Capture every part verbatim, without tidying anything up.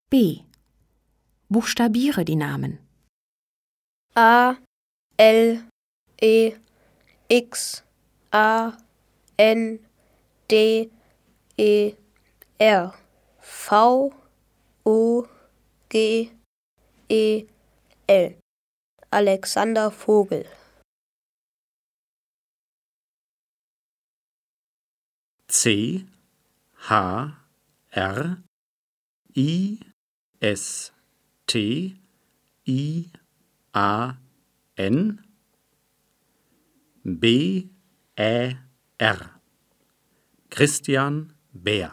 B. Buchstabiere die Namen. A, L, E, X, A, N, D, E, R, V, O, G, E, L. Alexander Vogel. C, H, R, I, S, T, I, A, N, B, Ä, R. Christian Bär.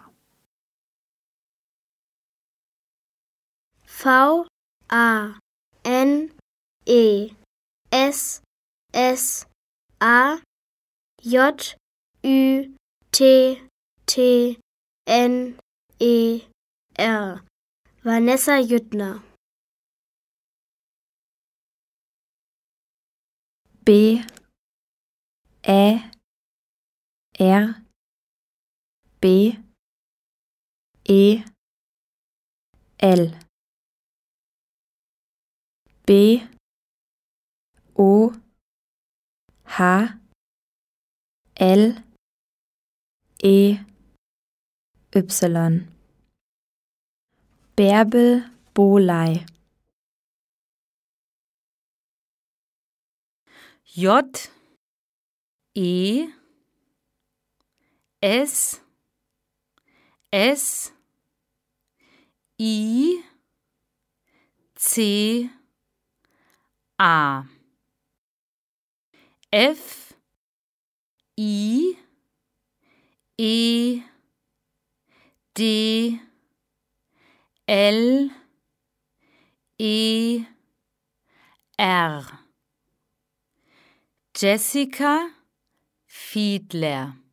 V, A, N, E, S, S, A, J, Ü, T, T, N, E, R. Vanessa Jüttner. B. Ä, R, B, E, L. B, O, H, L, E, Y. Bärbel Bohley. J, E, S, S, I, C, A, F, I, E, D, L, E, R. Jessica Fiedler.